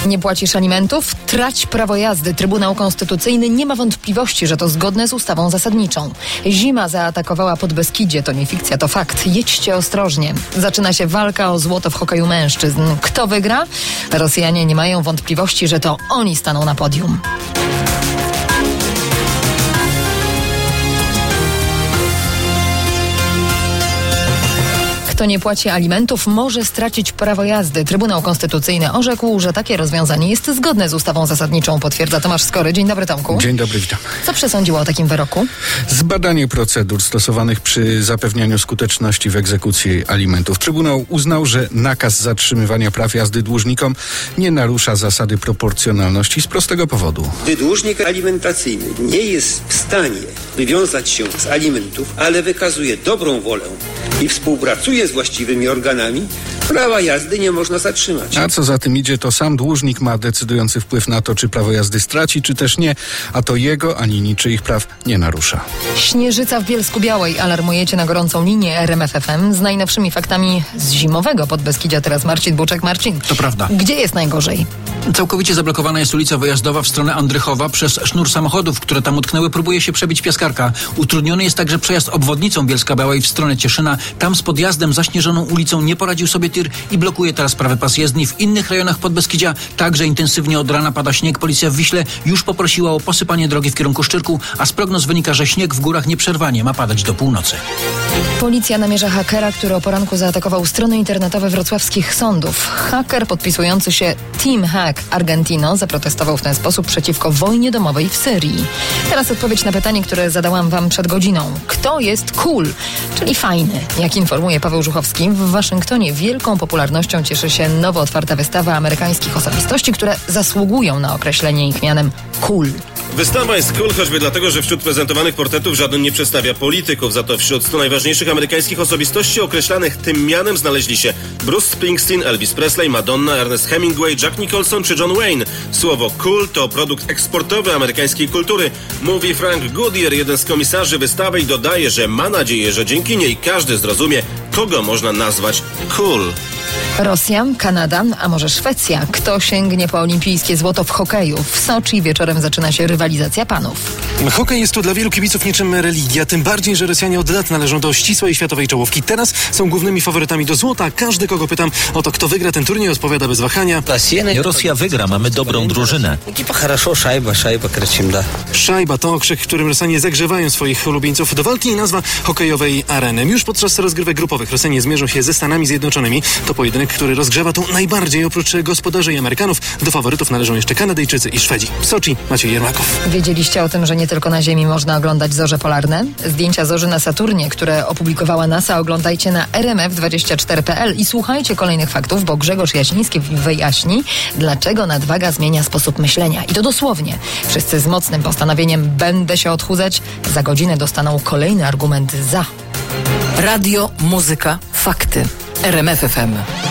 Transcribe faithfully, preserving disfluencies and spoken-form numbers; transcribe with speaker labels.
Speaker 1: Nie płacisz alimentów? Trać prawo jazdy. Trybunał Konstytucyjny nie ma wątpliwości, że to zgodne z ustawą zasadniczą. Zima zaatakowała Podbeskidzie. To nie fikcja, to fakt. Jedźcie ostrożnie. Zaczyna się walka o złoto w hokeju mężczyzn. Kto wygra? Rosjanie nie mają wątpliwości, że to oni staną na podium. Kto nie płaci alimentów, może stracić prawo jazdy. Trybunał Konstytucyjny orzekł, że takie rozwiązanie jest zgodne z ustawą zasadniczą, potwierdza Tomasz Skory. Dzień dobry, Tomku.
Speaker 2: Dzień dobry, witam.
Speaker 1: Co przesądziło o takim wyroku?
Speaker 2: Zbadanie procedur stosowanych przy zapewnianiu skuteczności w egzekucji alimentów. Trybunał uznał, że nakaz zatrzymywania praw jazdy dłużnikom nie narusza zasady proporcjonalności z prostego powodu.
Speaker 3: Gdy dłużnik alimentacyjny nie jest w stanie wywiązać się z alimentów, ale wykazuje dobrą wolę i współpracuje z właściwymi organami, prawa jazdy nie można zatrzymać.
Speaker 2: A co za tym idzie, to sam dłużnik ma decydujący wpływ na to, czy prawo jazdy straci, czy też nie, a to jego ani niczyich praw nie narusza.
Speaker 1: Śnieżyca w Bielsku-Białej. Alarmujecie na gorącą linię R M F F M z najnowszymi faktami z zimowego Podbeskidzia. Teraz Marcin Buczek. Marcin,
Speaker 4: to prawda.
Speaker 1: Gdzie jest najgorzej?
Speaker 4: Całkowicie zablokowana jest ulica wyjazdowa w stronę Andrychowa. Przez sznur samochodów, które tam utknęły, próbuje się przebić piaskarka. Utrudniony jest także przejazd obwodnicą Bielska-Białej w stronę Cieszyna. Tam z podjazdem zaśnieżoną ulicą nie poradził sobie tir i blokuje teraz prawy pas jezdni. W innych rejonach Podbeskidzia także intensywnie od rana pada śnieg. Policja w Wiśle już poprosiła o posypanie drogi w kierunku Szczyrku, a z prognoz wynika, że śnieg w górach nieprzerwanie ma padać do północy.
Speaker 1: Policja namierza hakera, który o poranku zaatakował strony internetowe wrocławskich sądów. Haker podpisujący się Team Hack Argentino zaprotestował w ten sposób przeciwko wojnie domowej w Syrii. Teraz odpowiedź na pytanie, które zadałam wam przed godziną. Kto jest cool, czyli fajny? Jak informuje Paweł Żuchowski, w Waszyngtonie wielką popularnością cieszy się nowo otwarta wystawa amerykańskich osobistości, które zasługują na określenie ich mianem cool.
Speaker 5: Wystawa jest cool choćby dlatego, że wśród prezentowanych portretów żaden nie przedstawia polityków. Za to wśród stu najważniejszych amerykańskich osobistości określanych tym mianem znaleźli się Bruce Springsteen, Elvis Presley, Madonna, Ernest Hemingway, Jack Nicholson czy John Wayne. Słowo cool to produkt eksportowy amerykańskiej kultury, mówi Frank Goodyear, jeden z komisarzy wystawy, i dodaje, że ma nadzieję, że dzięki niej każdy zrozumie, kogo można nazwać cool.
Speaker 1: Rosja, Kanada, a może Szwecja? Kto sięgnie po olimpijskie złoto w hokeju? W Soczi wieczorem zaczyna się rywalizacja panów.
Speaker 6: Hokej jest tu dla wielu kibiców niczym religia, tym bardziej, że Rosjanie od lat należą do ścisłej światowej czołówki. Teraz są głównymi faworytami do złota. Każdy, kogo pytam o to, kto wygra ten turniej, odpowiada bez wahania.
Speaker 7: Rosja wygra, mamy dobrą drużynę.
Speaker 6: Szajba to okrzyk, którym Rosjanie zagrzewają swoich ulubieńców do walki, i nazwa hokejowej areny. Już podczas rozgrywek grupowych Rosjanie zmierzą się ze Stanami Zjednoczonymi. To pojedynek, który rozgrzewa tu najbardziej. Oprócz gospodarzy i Amerykanów do faworytów należą jeszcze Kanadyjczycy i Szwedzi. W Soczi Maciej Jermakow.
Speaker 1: Wiedzieliście o tym, że nie tylko na Ziemi można oglądać zorze polarne? Zdjęcia zorzy na Saturnie, które opublikowała NASA, oglądajcie na r m f dwadzieścia cztery kropka p l i słuchajcie kolejnych faktów, bo Grzegorz Jasiński wyjaśni, dlaczego nadwaga zmienia sposób myślenia. I to dosłownie. Wszyscy z mocnym postanowieniem będę się odchudzać, za godzinę dostaną kolejny argument za.
Speaker 8: Radio, muzyka, fakty. R M F F M.